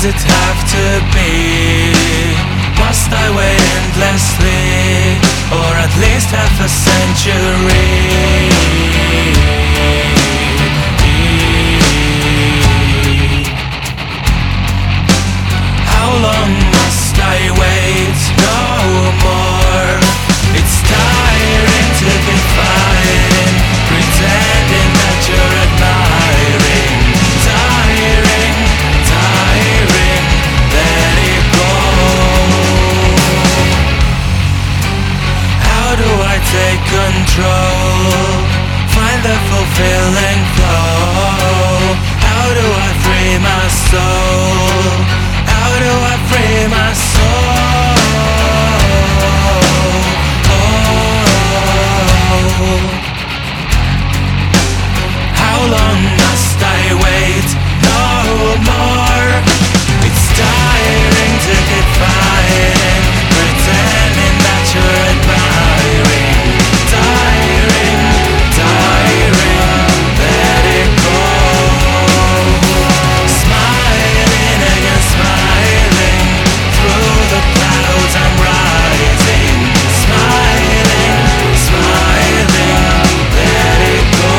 Does it have to be? Must I wait endlessly, or at least half a century? How long must I wait? No more. It's tiring to be fighting, pretending that you're admiring. Tiring, tiring, let it go. How do I take control? Find the fulfilling flow. How do I free my soul? How do I free my soul? How long must I wait? No more. It's tiring to keep fighting, pretending that you're admiring. Tiring, tiring, let it go. Smiling again, smiling, through the clouds I'm rising. Smiling, smiling, let it go.